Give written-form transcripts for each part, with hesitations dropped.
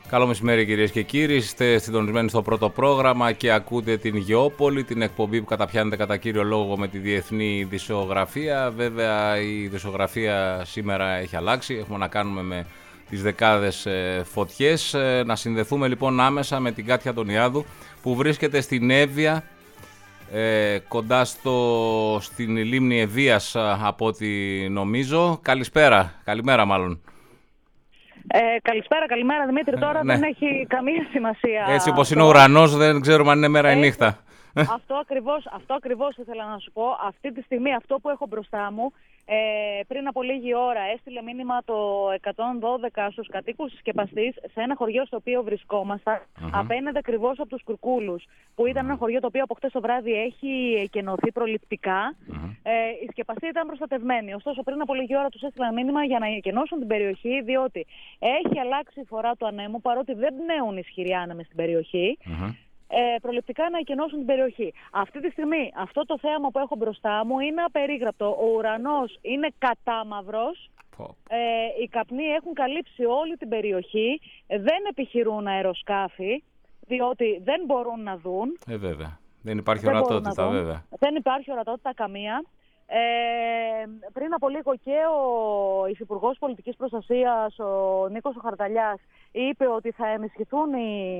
Καλό μεσημέρι κυρίες και κύριοι, είστε συντονισμένοι στο πρώτο πρόγραμμα και ακούτε την Γεώπολη, την εκπομπή που καταπιάνεται κατά κύριο λόγο με τη διεθνή ειδησιογραφία. Βέβαια η ειδησιογραφία σήμερα έχει αλλάξει, έχουμε να κάνουμε με τις δεκάδες φωτιές. Να συνδεθούμε λοιπόν άμεσα με την Κάτια Αντωνιάδου που βρίσκεται στην Εύβοια, κοντά στην λίμνη Ευβοίας από ό,τι νομίζω. Καλημέρα μάλλον. Καλημέρα Δημήτρη, τώρα ναι. Δεν έχει καμία σημασία. Έτσι όπως είναι ο ουρανός, δεν ξέρουμε αν είναι μέρα ή νύχτα. Αυτό ακριβώς ήθελα να σου πω. Αυτή τη στιγμή αυτό που έχω μπροστά μου, πριν από λίγη ώρα έστειλε μήνυμα το 112 στους κατοίκους της Σκεπαστής, σε ένα χωριό στο οποίο βρισκόμασταν, απέναντι ακριβώς από τους Κουρκούλους, που ήταν ένα χωριό το οποίο από χτες το βράδυ έχει εκενωθεί προληπτικά. Η Σκεπαστή ήταν προστατευμένη. Ωστόσο, πριν από λίγη ώρα τους έστειλαν μήνυμα για να εκενώσουν την περιοχή, διότι έχει αλλάξει η φορά του ανέμου, παρότι δεν πνέουν ισχυροί άνεμοι στην περιοχή. Προληπτικά να εκενώσουν την περιοχή. Αυτή τη στιγμή αυτό το θέαμα που έχω μπροστά μου είναι απερίγραπτο. Ο ουρανός είναι κατάμαυρος. Οι καπνοί έχουν καλύψει όλη την περιοχή. Δεν επιχειρούν αεροσκάφη, διότι δεν μπορούν να δουν. Βέβαια. Δεν υπάρχει ορατότητα, βέβαια. Δεν υπάρχει ορατότητα καμία. Πριν από λίγο και ο Υφυπουργός Πολιτικής Προστασίας, ο Νίκος ο Χαρταλιάς, είπε ότι θα ενισχυθούν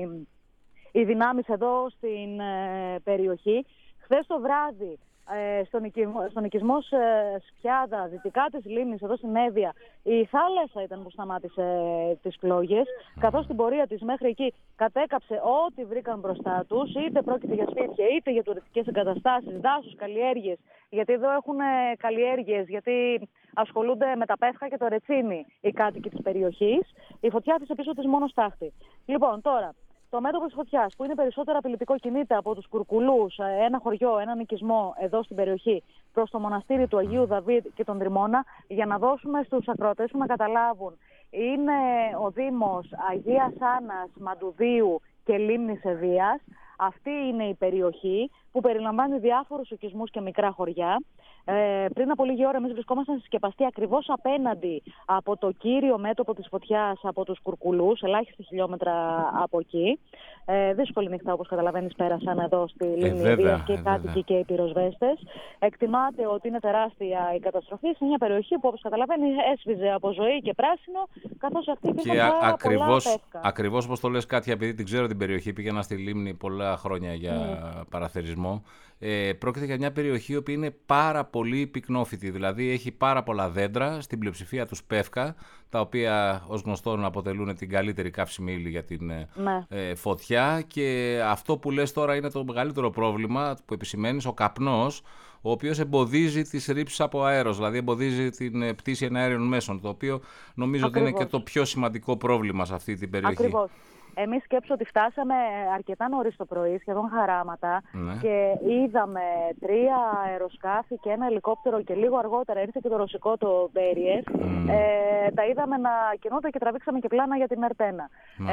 οι δυνάμεις εδώ στην περιοχή. Χθες το βράδυ, στον οικισμό Σπιάδα, δυτικά της λίμνης, εδώ στην Εύβοια, η θάλασσα ήταν που σταμάτησε τις πλόγες, καθώς στην πορεία της μέχρι εκεί κατέκαψε ό,τι βρήκαν μπροστά τους, είτε πρόκειται για σπίτια, είτε για τουριστικές εγκαταστάσεις, δάσους, καλλιέργειες, γιατί εδώ έχουν καλλιέργειες, γιατί ασχολούνται με τα πεύκα και το ρετσίνι οι κάτοικοι της περιοχής. Η φωτιά άφησε πίσω της μόνο στάχτη. Λοιπόν, τώρα, το μέτωπο της φωτιάς, που είναι περισσότερο απειλητικό, κινείται από τους Κουρκουλούς, ένα χωριό, έναν οικισμό εδώ στην περιοχή, προς το μοναστήρι του Αγίου Δαβίδ και τον Τριμώνα, για να δώσουμε στους ακροατές που να καταλάβουν. Είναι ο Δήμος Αγίας Άννας, Μαντουδίου και Λίμνης Ευβοίας. Αυτή είναι η περιοχή που περιλαμβάνει διάφορους οικισμούς και μικρά χωριά. Πριν από λίγη ώρα εμείς βρισκόμασταν στη Σκεπαστή, ακριβώς απέναντι από το κύριο μέτωπο της φωτιάς, από τους Κουρκουλούς, ελάχιστα χιλιόμετρα από εκεί. Δύσκολη νύχτα, όπως καταλαβαίνεις, πέρασαν εδώ στη λίμνη Ευβοίας και οι κάτοικοι και οι πυροσβέστες. Εκτιμάται ότι είναι τεράστια η καταστροφή σε μια περιοχή που, όπως καταλαβαίνεις, έσβηζε από ζωή και πράσινο, καθώς αυτή υπήρχαν πάρα πολλά πεύκα. Ακριβώς όπως το λες, Κάτια, επειδή την ξέρω την περιοχή, πήγαινα στη λίμνη πολλά χρόνια για παραθερισμό. Πρόκειται για μια περιοχή που είναι πάρα πολύ πυκνόφυτη, δηλαδή έχει πάρα πολλά δέντρα, στην πλειοψηφία τους πεύκα, τα οποία ως γνωστόν αποτελούν την καλύτερη καύσιμη ύλη για την φωτιά, και αυτό που λες τώρα είναι το μεγαλύτερο πρόβλημα που επισημαίνεις, ο καπνός, ο οποίος εμποδίζει τις ρήψεις από αέρος, δηλαδή εμποδίζει την πτήση εναέριων μέσων, το οποίο νομίζω ότι είναι και το πιο σημαντικό πρόβλημα σε αυτή την περιοχή. Ακριβώς. Εμείς σκέψω ότι φτάσαμε αρκετά νωρίς το πρωί, σχεδόν χαράματα, και είδαμε 3 αεροσκάφη και ένα ελικόπτερο, και λίγο αργότερα ήρθε και το ρωσικό, το Μπέριες. Τα είδαμε να κινούνται και τραβήξαμε και πλάνα για την Ερτένα.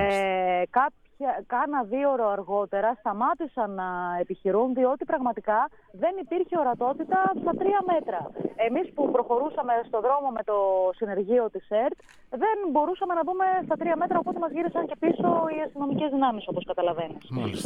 Κάνα 2 ώρο αργότερα σταμάτησαν να επιχειρούν, διότι πραγματικά δεν υπήρχε ορατότητα στα 3 μέτρα. Εμείς που προχωρούσαμε στο δρόμο με το συνεργείο της ΕΡΤ, δεν μπορούσαμε να δούμε στα 3 μέτρα, οπότε μας γύρισαν και πίσω οι αστυνομικές δυνάμεις, όπως καταλαβαίνεις.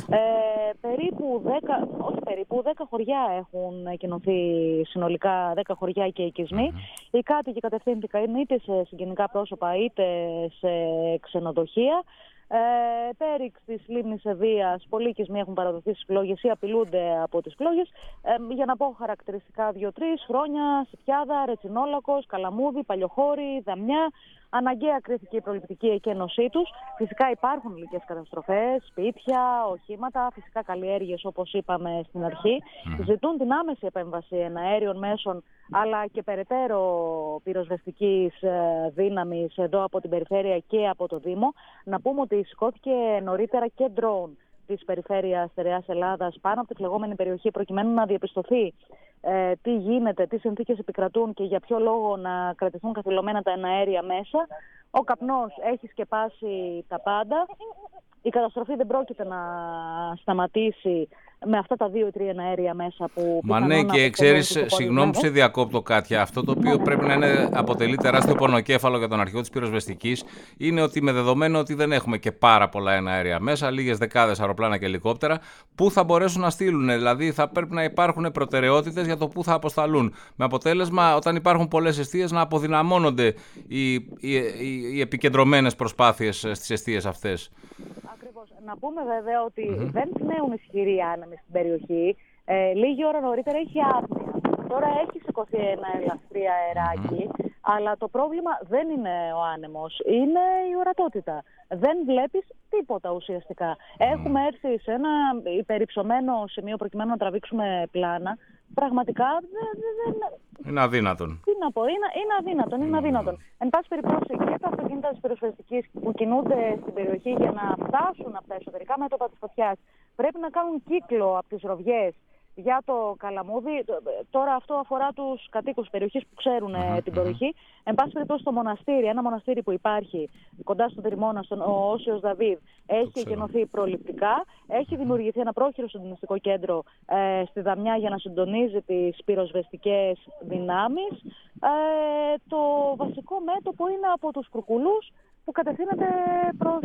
Περίπου 10 χωριά έχουν εκκοινωθεί συνολικά, 10 χωριά και οικισμοί. Οι κάτοικοι κατευθύνθηκαν είτε σε συγγενικά πρόσωπα είτε σε ξενοδοχεία. Πέριξ της λίμνης Ευβοίας, πολλοί οικισμοί έχουν παραδοθεί στις πλόγες ή απειλούνται από τις πλόγες. Για να πω χαρακτηριστικά 2-3, Χρόνια, Σιπιάδα, Ρετσινόλακος, Καλαμούδι, Παλιοχώρη, Δαμιά. Αναγκαία κρίθηκε η προληπτική εκένωσή τους. Φυσικά υπάρχουν υλικές καταστροφές, σπίτια, οχήματα, φυσικά καλλιέργειες, όπως είπαμε στην αρχή. Ζητούν την άμεση επέμβαση εναέριων μέσων, αλλά και περαιτέρω πυροσβεστικής δύναμης εδώ από την περιφέρεια και από το Δήμο. Να πούμε ότι σηκώθηκε νωρίτερα και ντρόουν της περιφέρειας Στερεάς Ελλάδας πάνω από τη φλεγόμενη περιοχή, προκειμένου να διαπιστωθεί τι γίνεται, τι συνθήκες επικρατούν και για ποιο λόγο να κρατηθούν καθυλωμένα τα εναέρια μέσα. Ο καπνός έχει σκεπάσει τα πάντα. Η καταστροφή δεν πρόκειται να σταματήσει με αυτά τα 2 ή 3 εναέρια μέσα που... Μα ναι, και ξέρεις, συγγνώμη που σε διακόπτω, Κάτια, αυτό το οποίο πρέπει να αποτελεί τεράστιο πονοκέφαλο για τον αρχηγό της πυροσβεστικής είναι ότι με δεδομένο ότι δεν έχουμε και πάρα πολλά εναέρια μέσα, λίγες δεκάδες αεροπλάνα και ελικόπτερα, πού θα μπορέσουν να στείλουν. Δηλαδή θα πρέπει να υπάρχουν προτεραιότητες για το πού θα αποσταλούν. Με αποτέλεσμα, όταν υπάρχουν πολλές εστίες, να αποδυναμώνονται οι επικεντρωμένες προσπάθειες στις εστίες αυτές. Ακριβώς. Να πούμε βέβαια ότι δεν πνέουν ισχυροί άνεμοι στην περιοχή. Λίγη ώρα νωρίτερα είχε άπνοια. Τώρα έχει σηκωθεί ένα ελαφρύ αεράκι, αλλά το πρόβλημα δεν είναι ο άνεμος, είναι η ορατότητα. Δεν βλέπεις τίποτα ουσιαστικά. Έχουμε έρθει σε ένα υπερυψωμένο σημείο προκειμένου να τραβήξουμε πλάνα. Πραγματικά είναι αδύνατον. Τι να πω, είναι αδύνατον. Εν πάση περιπτώσει, και τα αυτοκίνητα της πυροσβεστικής που κινούνται στην περιοχή για να φτάσουν από τα εσωτερικά μέτωπα της φωτιάς πρέπει να κάνουν κύκλο από τις ροβιές για το Καλαμούδι. Τώρα αυτό αφορά τους κατοίκους της περιοχής που ξέρουν την περιοχή. Εν πάση περιπτώσει, το μοναστήρι, ένα μοναστήρι που υπάρχει κοντά στον Τριμώνα, ο Όσιος Δαβίδ, έχει εκενωθεί προληπτικά. Έχει δημιουργηθεί ένα πρόχειρο συντονιστικό κέντρο στη Δαμιά για να συντονίζει τις πυροσβεστικές δυνάμεις. Το βασικό μέτωπο είναι από τους Κουρκουλούς που κατευθύνεται προς...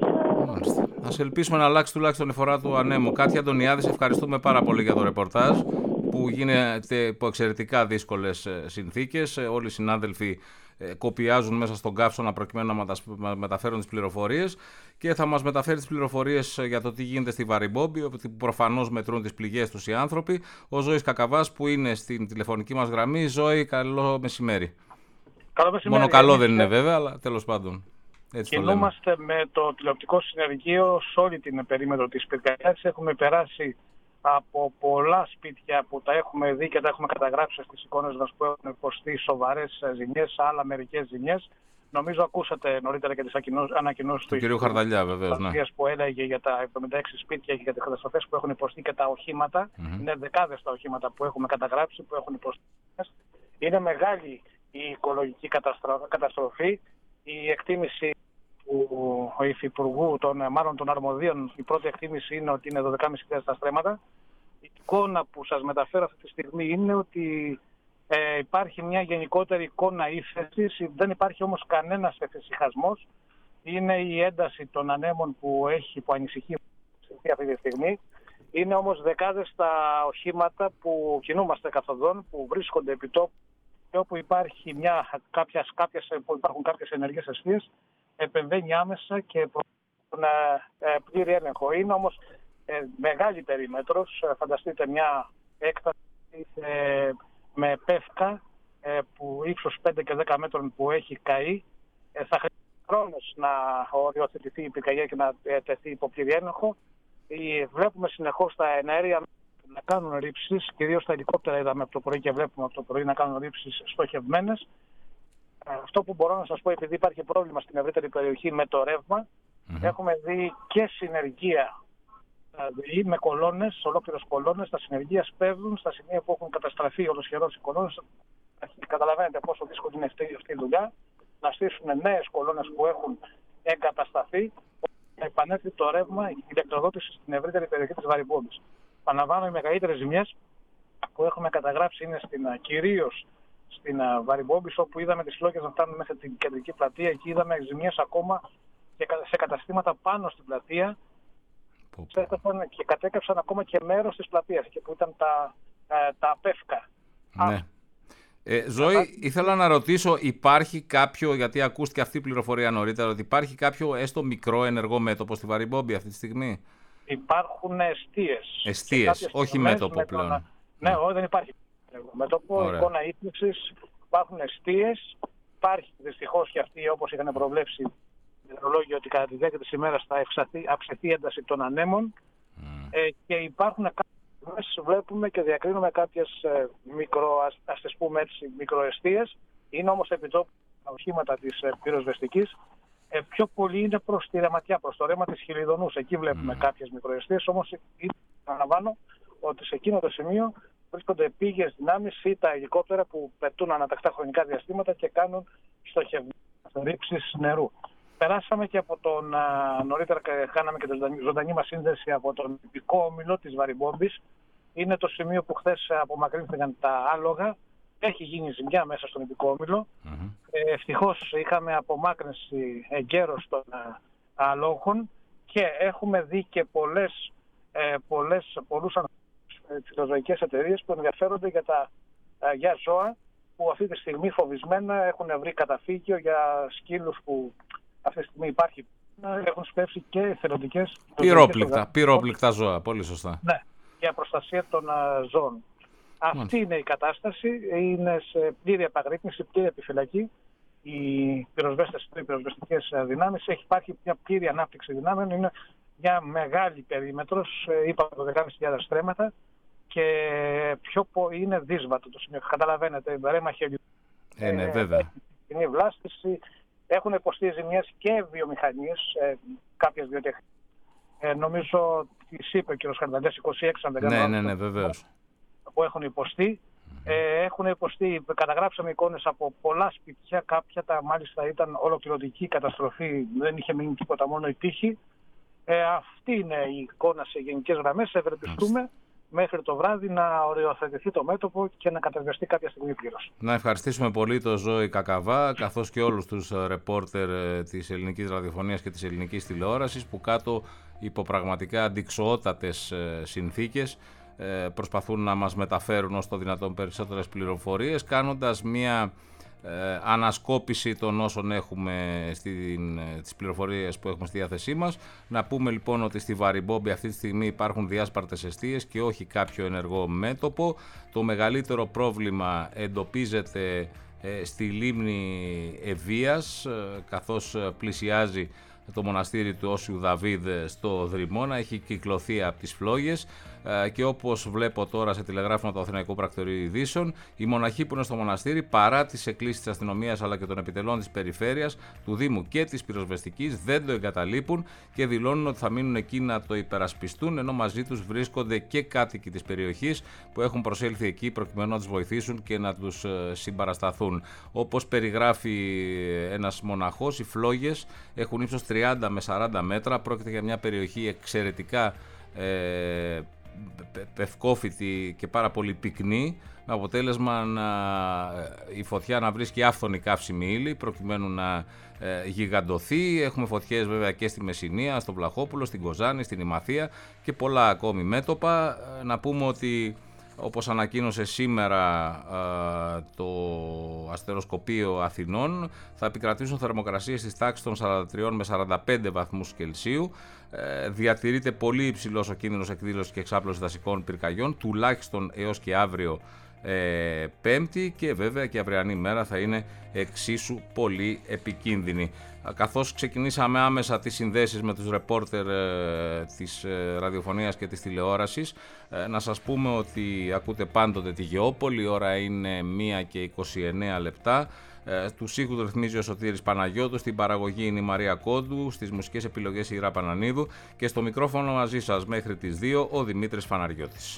Ας ελπίσουμε να αλλάξει τουλάχιστον η φορά του ανέμου. Κάτια Αντωνιάδη, σε ευχαριστούμε πάρα πολύ για το ρεπορτάζ που γίνεται υπό εξαιρετικά δύσκολες συνθήκες. Όλοι οι συνάδελφοι κοπιάζουν μέσα στον καύσωνα προκειμένου να μεταφέρουν τις πληροφορίες και θα μας μεταφέρει τις πληροφορίες για το τι γίνεται στη Βαριμπόμπη, όπου προφανώς μετρούν τις πληγές τους οι άνθρωποι. Ο Ζώης Κακαβάς που είναι στην τηλεφωνική μας γραμμή. Ζώη, καλό μεσημέρι. Καλό μεσημέρι. Μόνο καλό δεν είναι βέβαια, αλλά τέλος πάντων. Κινούμαστε με το τηλεοπτικό συνεργείο σε όλη την περίμετρο της πυρκαγιάς. Έχουμε περάσει από πολλά σπίτια που τα έχουμε δει και τα έχουμε καταγράψει στις εικόνες μας που έχουν υποστεί σοβαρές ζημιές, άλλα μερικές ζημιές. Νομίζω ακούσατε νωρίτερα και τις ανακοινώσεις του κ. Χαρδαλιά, βεβαίως, ναι, που έλεγε για τα 76 σπίτια και για τις καταστροφές που έχουν υποστεί και τα οχήματα. Είναι δεκάδες τα οχήματα που έχουμε καταγράψει, που έχουν υποστεί. Είναι μεγάλη η οικολογική καταστροφή. Η εκτίμηση του Υφυπουργού, μάλλον των αρμοδίων, η πρώτη εκτίμηση είναι ότι είναι 12.500 τα στρέμματα. Η εικόνα που σας μεταφέρω αυτή τη στιγμή είναι ότι υπάρχει μια γενικότερη εικόνα ύφεσης, δεν υπάρχει όμως κανένας εφησυχασμός. Είναι η ένταση των ανέμων που ανησυχεί αυτή τη στιγμή. Είναι όμως δεκάδες τα οχήματα που κινούμαστε καθοδόν, που βρίσκονται επί τόπου και όπου υπάρχουν κάποιες ενεργές αιστείες, επεμβαίνει άμεσα και πλήρη έλεγχο. Είναι όμως μεγάλη περίμετρος. Φανταστείτε μια έκταση με πεύκα που ύψος 5 και 10 μέτρων που έχει καεί. Θα χρειάζεται χρόνος να οριοθετηθεί η πυρκαγιά και να τεθεί υπό πλήρη έλεγχο. Βλέπουμε συνεχώς τα εναέρια να κάνουν ρήψεις, κυρίως τα ελικόπτερα είδαμε από το πρωί και βλέπουμε από το πρωί να κάνουν ρήψεις στοχευμένες. Αυτό που μπορώ να σας πω, επειδή υπάρχει πρόβλημα στην ευρύτερη περιοχή με το ρεύμα, έχουμε δει και συνεργεία με κολόνες, ολόκληρες κολόνες. Τα συνεργεία σπέβδουν στα σημεία που έχουν καταστραφεί ολοσχερώς οι κολόνες. Καταλαβαίνετε πόσο δύσκολη είναι αυτή η δουλειά. Να στήσουν νέες κολόνες που έχουν εγκατασταθεί, να επανέλθει το ρεύμα, η ηλεκτροδότηση στην ευρύτερη περιοχή της Βαριμπόμπης. Παναλαμβάνω, οι μεγαλύτερες ζημιές που έχουμε καταγράψει είναι κυρίως στην Βαριμπόμπη, όπου είδαμε τις φλόγες να φτάνουν μέχρι την κεντρική πλατεία. Εκεί είδαμε ζημιές ακόμα και σε καταστήματα πάνω στην πλατεία. Και κατέκαψαν ακόμα και μέρος της πλατείας, και που ήταν τα απέφκα. Ναι. Ζώη, ήθελα να ρωτήσω, υπάρχει κάποιο, γιατί ακούστηκε αυτή η πληροφορία νωρίτερα, ότι υπάρχει κάποιο έστω μικρό ενεργό μέτωπο στη Βαριμπόμπη αυτή τη στιγμή? Υπάρχουν εστίες. Εστίες, όχι μέτωπο πλέον. Ναι, δεν υπάρχει μέτωπο, εικόνα ύφληξης, υπάρχουν εστίες. Υπάρχει δυστυχώς και αυτή, όπως είχαν προβλέψει οι μετεωρολόγοι, ότι κατά τη διάρκεια της ημέρας θα αυξηθεί η ένταση των ανέμων. Και υπάρχουν κάποιες, βλέπουμε και διακρίνουμε κάποιες μικροεστίες. Είναι όμως επιτόπου τα οχήματα της πυροσβεστικής. Πιο πολύ είναι προς τη ρεματιά, προς το ρέμα της Χιλιδονούς. Εκεί βλέπουμε κάποιες μικροεστίες, όμως αναλαμβάνω ότι σε εκείνο το σημείο βρίσκονται πήγες δυνάμεις ή τα ελικόπτερα που πετούν ανατακτά χρονικά διαστήματα και κάνουν στοχευμένες ρήψεις νερού. Περάσαμε και από νωρίτερα κάναμε και τη ζωντανή μας σύνδεση από τον υπηκό όμιλο της Βαριμπόμπης, είναι το σημείο που χθες απομακρύνθηκαν τα άλογα. Έχει γίνει ζημιά μέσα στον Ειδικό-Όμιλο. Ευτυχώς είχαμε απομάκρυνση εγκαίρως των αλόγων και έχουμε δει και πολλούς φιλοζωικές εταιρείες που ενδιαφέρονται για ζώα που αυτή τη στιγμή φοβισμένα έχουν βρει καταφύγιο, για σκύλους που αυτή τη στιγμή υπάρχει. Έχουν σπεύσει και εθελοντικές πυρόπληκτα ζώα, πολύ σωστά. Ναι, για προστασία των ζώων. Αυτή είναι η κατάσταση, είναι σε πλήρη επαγρύπνηση, πλήρη επιφυλακή. Οι πυροσβεστικές δυνάμεις, υπάρχει μια πλήρη ανάπτυξη δυνάμεων, είναι μια μεγάλη περίμετρος, είπαμε 12.500 στρέμματα και είναι δύσβατο το σημείο. Καταλαβαίνετε, ρέμα χελιού. Ναι, βέβαια. Είναι βλάστηση, έχουν υποστεί ζημιές και βιομηχανίες, κάποιες βιοτεχνίες. Νομίζω τις είπε ο κ. Χαρδαλιάς, 26 αν δεν κάνω. Ναι, βεβαίως. Που έχουν υποστεί. Έχουν υποστεί, καταγράψαμε εικόνες από πολλά σπίτια, κάποια μάλιστα ήταν ολοκληρωτική καταστροφή, δεν είχε μείνει τίποτα, μόνο η τύχη. Αυτή είναι η εικόνα σε γενικές γραμμές. Ευελπιστούμε μέχρι το βράδυ να οριοθετηθεί το μέτωπο και να κατασκευαστεί κάποια στιγμή πλήρως. Να ευχαριστήσουμε πολύ τον Ζώη Κακαβά, καθώς και όλους τους ρεπόρτερ της ελληνικής ραδιοφωνίας και της ελληνικής τηλεόρασης, που κάτω υπό πραγματικά αντιξοότατες συνθήκες προσπαθούν να μας μεταφέρουν ως το δυνατόν περισσότερες πληροφορίες, κάνοντας μια ανασκόπηση των όσων έχουμε τις πληροφορίες που έχουμε στη διάθεσή μας. Να πούμε λοιπόν ότι στη Βαριμπόμπη αυτή τη στιγμή υπάρχουν διάσπαρτες εστίες και όχι κάποιο ενεργό μέτωπο. Το μεγαλύτερο πρόβλημα εντοπίζεται στη λίμνη Ευβίας, καθώς πλησιάζει το μοναστήρι του Όσιου Δαβίδ στο Δρυμώνα, έχει κυκλωθεί από τις φλόγες και όπως βλέπω τώρα σε τηλεγράφημα του Αθηναϊκού Πρακτορείου Ειδήσεων, οι μοναχοί που είναι στο μοναστήρι, παρά τις εκκλήσεις της αστυνομίας αλλά και των επιτελών της περιφέρειας, του Δήμου και της πυροσβεστικής, δεν το εγκαταλείπουν και δηλώνουν ότι θα μείνουν εκεί να το υπερασπιστούν, ενώ μαζί τους βρίσκονται και κάτοικοι της περιοχής που έχουν προσέλθει εκεί προκειμένου να τους βοηθήσουν και να τους συμπαρασταθούν. Όπως περιγράφει ένας μοναχός, οι φλόγες έχουν ύψος 30 με 40 μέτρα, πρόκειται για μια περιοχή εξαιρετικά πευκόφυτη και πάρα πολύ πυκνή, με αποτέλεσμα η φωτιά να βρίσκει άφθονη καύσιμη ύλη προκειμένου να γιγαντωθεί. Έχουμε φωτιές βέβαια και στη Μεσσηνία, στο Βλαχόπουλο, στην Κοζάνη, στην Ημαθία και πολλά ακόμη μέτωπα. Να πούμε ότι όπως ανακοίνωσε σήμερα το Αστεροσκοπείο Αθηνών, θα επικρατήσουν θερμοκρασίες στις τάξεις των 43 με 45 βαθμούς Κελσίου. Διατηρείται πολύ υψηλός ο κίνδυνος εκδήλωσης και εξάπλωσης δασικών πυρκαγιών, τουλάχιστον έως και αύριο Πέμπτη, και βέβαια και η αυριανή μέρα θα είναι εξίσου πολύ επικίνδυνη. Καθώς ξεκινήσαμε άμεσα τις συνδέσεις με τους ρεπόρτερ της ραδιοφωνίας και της τηλεόρασης, να σας πούμε ότι ακούτε πάντοτε τη Γεώπολη, η ώρα είναι 1 και 29 λεπτά. Τους ήχους ρυθμίζει ο Σωτήρης Παναγιώτου, στην παραγωγή είναι η Μαρία Κόντου, στις μουσικές επιλογές η Ήρα Πανανίδου και στο μικρόφωνο μαζί σας μέχρι τις 2 ο Δημήτρης Φαναριώτης.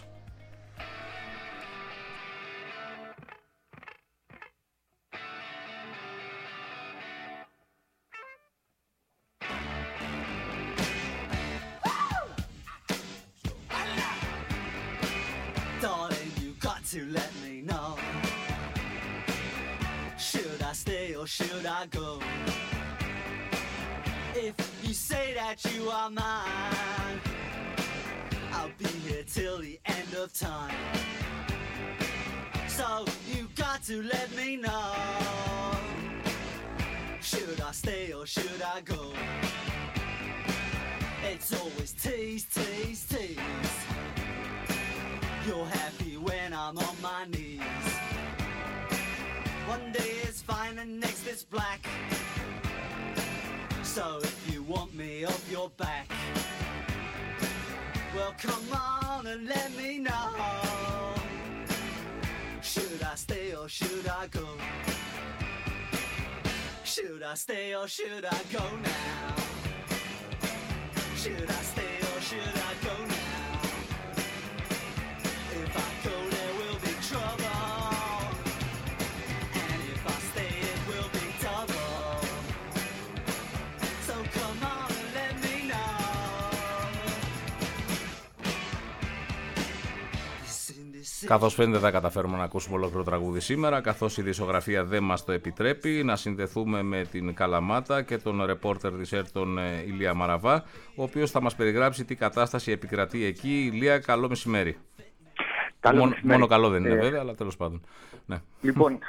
To let me know, should I stay or should I go? If you say that you are mine, I'll be here till the end of time. So you got to let me know, should I stay or should I go? It's always tease, tease, tease. You're happy when I'm on my knees. One day it's fine and next it's black. So if you want me off your back, well come on and let me know, should I stay or should I go? Should I stay or should I go now? Should I stay or should I go now? If I go there will be trouble, and if I stay it will be double. So come on and let me know. This Καθώς φαίνεται θα καταφέρουμε να ακούσουμε ολόκληρο τραγούδι σήμερα, καθώς η δισκογραφία δεν μας το επιτρέπει, να συνδεθούμε με την Καλαμάτα και τον ρεπόρτερ της ΕΡΤ, τον Ηλία Μαραβά, ο οποίος θα μας περιγράψει τι κατάσταση επικρατεί εκεί. Ηλία, καλό μεσημέρι. Μόνο καλό δεν είναι βέβαια, αλλά τέλος πάντων. Ναι. Λοιπόν,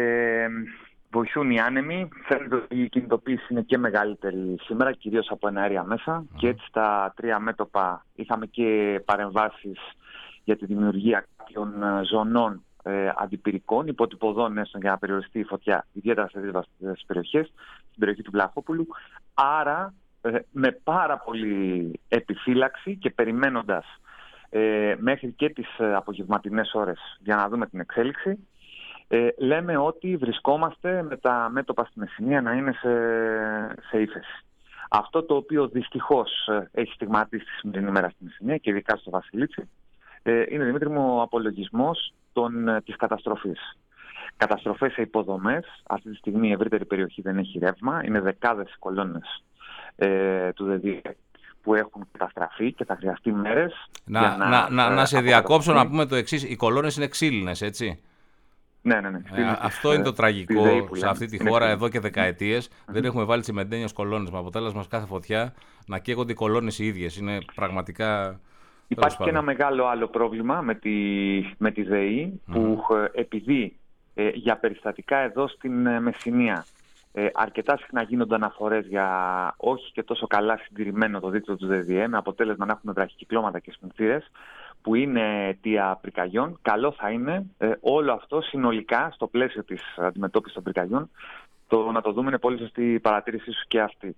βοηθούν οι άνεμοι. Φαίνεται ότι η κινητοποίηση είναι και μεγαλύτερη σήμερα, κυρίως από εναέρια μέσα. Και έτσι στα 3 μέτωπα είχαμε και παρεμβάσεις για τη δημιουργία κάποιων ζωνών αντιπυρικών, υποτυπωδών έστω για να περιοριστεί η φωτιά, ιδιαίτερα σε δύσβατες περιοχές, στην περιοχή του Βλαχόπουλου. Άρα, με πάρα πολύ επιφύλαξη και περιμένοντας μέχρι και τις απογευματινές ώρες για να δούμε την εξέλιξη, λέμε ότι βρισκόμαστε με τα μέτωπα στη Μεσσηνία να είναι σε ύφεση. Αυτό το οποίο δυστυχώς έχει στιγματίσει τη σημερινή ημέρα στη Μεσσηνία και ειδικά στο Βασιλίτσι, είναι, Δημήτρη μου, ο απολογισμός της καταστροφής. Καταστροφές σε υποδομές. Αυτή τη στιγμή η ευρύτερη περιοχή δεν έχει ρεύμα. Είναι δεκάδες οι κολόνες του ΔΔΕ που έχουν καταστραφεί και θα χρειαστεί μέρες. Να σε διακόψω, να πούμε το εξής. Οι κολόνες είναι ξύλινες, έτσι. Ναι. Αυτό είναι το τραγικό σε αυτή τη χώρα εδώ και δεκαετίες. Δεν έχουμε βάλει τσιμεντένιες κολόνες, με αποτέλεσμα κάθε φωτιά να καίγονται οι κολόνες οι ίδιες. Είναι πραγματικά... Υπάρχει και ένα μεγάλο άλλο πρόβλημα με τη ΔΕΗ που επειδή για περιστατικά εδώ στην Μεσσηνία αρκετά συχνά γίνονται αναφορές για όχι και τόσο καλά συντηρημένο το δίκτυο του ΔΔΕ, με αποτέλεσμα να έχουμε βραχικυκλώματα και σπινθήρες που είναι αιτία πυρκαγιών, καλό θα είναι όλο αυτό συνολικά στο πλαίσιο της αντιμετώπισης των πυρκαγιών να το δούμε. Είναι πολύ σωστή η παρατήρησή σου και αυτή.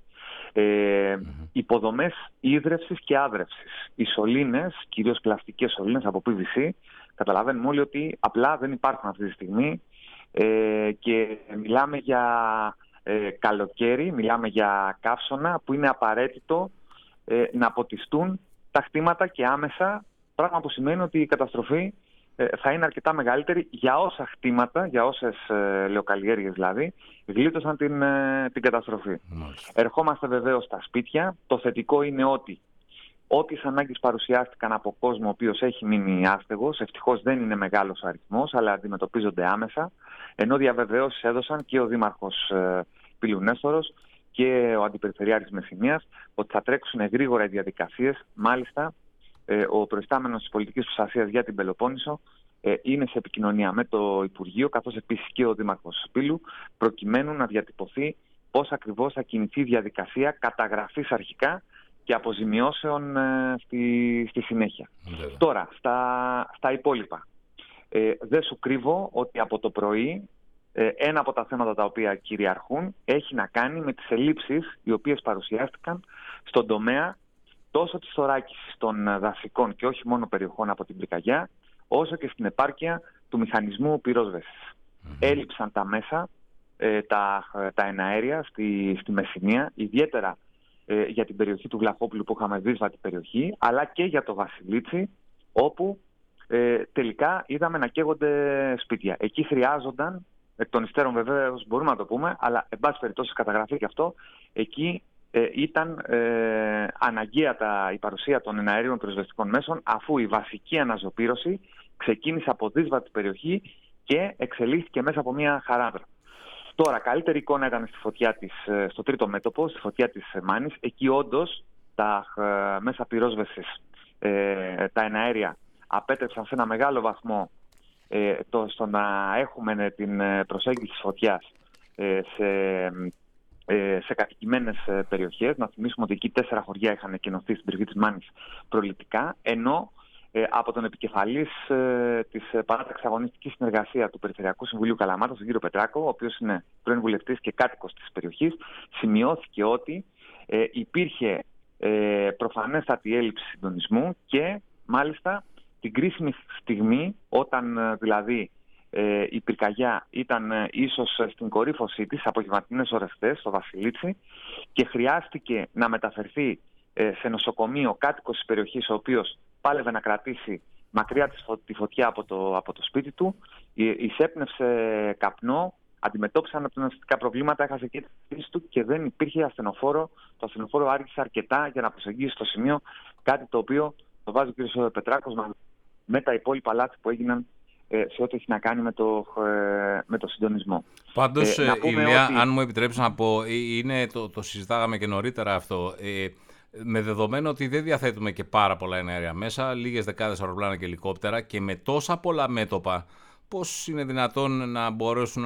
Υποδομές ίδρευσης και άδρευσης. Οι σωλήνες, κυρίως πλαστικές σωλήνες από PVC, καταλαβαίνουμε όλοι ότι απλά δεν υπάρχουν αυτή τη στιγμή και μιλάμε για καλοκαίρι, μιλάμε για καύσωνα που είναι απαραίτητο να ποτιστούν τα χτήματα και άμεσα, πράγμα που σημαίνει ότι η καταστροφή θα είναι αρκετά μεγαλύτερη για όσα χτήματα, για όσες λεωκαλλιέργειες δηλαδή, γλίτωσαν την καταστροφή. Ερχόμαστε βεβαίως στα σπίτια. Το θετικό είναι ότι όποιες ανάγκες παρουσιάστηκαν από κόσμο ο οποίος έχει μείνει άστεγος, ευτυχώς δεν είναι μεγάλος ο αριθμός, αλλά αντιμετωπίζονται άμεσα, ενώ διαβεβαιώσεις έδωσαν και ο Δήμαρχος Πύλου Νέστορος και ο Αντιπεριφερειάρχης Μεσσηνίας ότι θα τρέξουν γρήγορα οι διαδικασίες. Μάλιστα, ο προϊστάμενος της πολιτικής προστασίας για την Πελοπόννησο είναι σε επικοινωνία με το Υπουργείο, καθώς επίσης και ο Δήμαρχος Πύλου, προκειμένου να διατυπωθεί πώς ακριβώς θα κινηθεί η διαδικασία καταγραφής αρχικά και αποζημιώσεων στη συνέχεια. Τώρα, στα υπόλοιπα. Δεν σου κρύβω ότι από το πρωί ένα από τα θέματα τα οποία κυριαρχούν έχει να κάνει με τις ελλείψεις οι οποίες παρουσιάστηκαν στον τομέα τόσο της θωράκισης των δασικών και όχι μόνο περιοχών από την πυρκαγιά, όσο και στην επάρκεια του μηχανισμού πυρόσβεσης. Έλειψαν τα μέσα, τα εναέρια στη Μεσσηνία, ιδιαίτερα για την περιοχή του Βλαχόπουλου που είχαμε δύσβατη περιοχή, αλλά και για το Βασιλίτσι, όπου τελικά είδαμε να καίγονται σπίτια. Εκεί χρειάζονταν, εκ των υστέρων βεβαίως μπορούμε να το πούμε, αλλά εν πάση περιπτώσει καταγραφεί και αυτό, εκεί ήταν αναγκαία η παρουσία των εναέριων πυροσβεστικών μέσων, αφού η βασική αναζωπήρωση ξεκίνησε από δύσβατη περιοχή και εξελίχθηκε μέσα από μια χαράδρα. Τώρα, καλύτερη εικόνα ήταν στη φωτιά στο τρίτο μέτωπο, στη φωτιά της Μάνης. Εκεί όντως τα μέσα πυρόσβεσης, τα εναέρια, απέτρεψαν σε ένα μεγάλο βαθμό στο να έχουμε την προσέγγιση της φωτιάς σε κατοικημένες περιοχές. Να θυμίσουμε ότι εκεί 4 χωριά είχαν εκκενωθεί στην περιοχή της Μάνης προληπτικά, ενώ από τον επικεφαλής της παράταξης αγωνιστικής συνεργασίας του Περιφερειακού Συμβουλίου Καλαμάτας, τον κύριο Πετράκο, ο οποίος είναι πρώην βουλευτής και κάτοικος της περιοχής, σημειώθηκε ότι υπήρχε προφανέστατη έλλειψη συντονισμού και μάλιστα την κρίσιμη στιγμή, όταν δηλαδή η πυρκαγιά ήταν ίσως στην κορύφωσή της, απογευματινές ώρες χθες, στο Βασιλίτσι, και χρειάστηκε να μεταφερθεί σε νοσοκομείο κάτοικος της περιοχής, ο οποίος πάλευε να κρατήσει μακριά τη φωτιά από το σπίτι του, εισέπνευσε καπνό, αντιμετώπισε αναπνευστικά προβλήματα, έχασε και τη θέση του και δεν υπήρχε ασθενοφόρο. Το ασθενοφόρο άργησε αρκετά για να προσεγγίσει στο σημείο, κάτι το οποίο το βάζει ο κ. Πετράκος με τα υπόλοιπα λάθη που έγιναν σε ό,τι έχει να κάνει με το συντονισμό. Πάντως, Ηλία, αν μου επιτρέψεις να πω, το συζητάγαμε και νωρίτερα αυτό, με δεδομένο ότι δεν διαθέτουμε και πάρα πολλά εναέρια μέσα, λίγες δεκάδες αεροπλάνα και ελικόπτερα και με τόσα πολλά μέτωπα, πώς είναι δυνατόν να μπορέσουν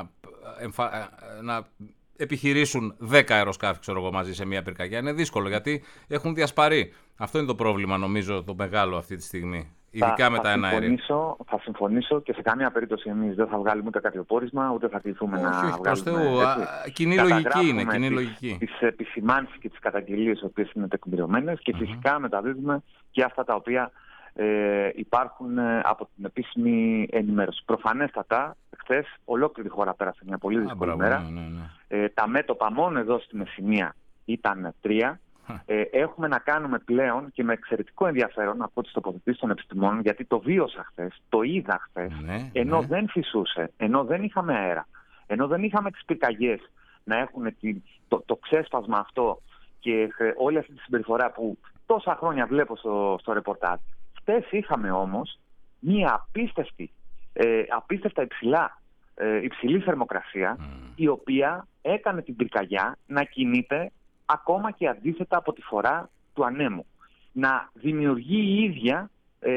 να επιχειρήσουν 10 αεροσκάφη, ξέρω εγώ, μαζί σε μια πυρκαγιά? Είναι δύσκολο, γιατί έχουν διασπαρεί. Αυτό είναι το πρόβλημα, νομίζω, το μεγάλο αυτή τη στιγμή. Ειδικά με τα εναέρια. Θα συμφωνήσω και σε καμία περίπτωση εμείς δεν θα βγάλουμε ούτε κάποιο πόρισμα, ούτε θα κληθούμε να βγάλουμε. Προς Θεού, κοινή λογική είναι. Κοινή λογική. Τις επισημάνσεις και τις καταγγελίες, οι οποίες είναι τεκμηριωμένες, και φυσικά μεταδίδουμε και αυτά τα οποία υπάρχουν από την επίσημη ενημέρωση. Προφανέστατα, χθες ολόκληρη χώρα πέρασε μια πολύ δύσκολη μέρα. Τα μέτωπα μόνο εδώ στη Μεσσηνία ήταν 3. Έχουμε να κάνουμε πλέον και με εξαιρετικό ενδιαφέρον από τις τοποθετήσεις των επιστημόνων, γιατί το βίωσα χθες, το είδα χθες, ενώ δεν φυσούσε, ενώ δεν είχαμε αέρα, ενώ δεν είχαμε τις πυρκαγιές να έχουν το ξέσπασμα αυτό και όλη αυτή τη συμπεριφορά που τόσα χρόνια βλέπω στο ρεπορτάζ. Χθες είχαμε όμως μία απίστευτα υψηλή θερμοκρασία, η οποία έκανε την πυρκαγιά να κινείται ακόμα και αντίθετα από τη φορά του ανέμου. Να δημιουργεί η ίδια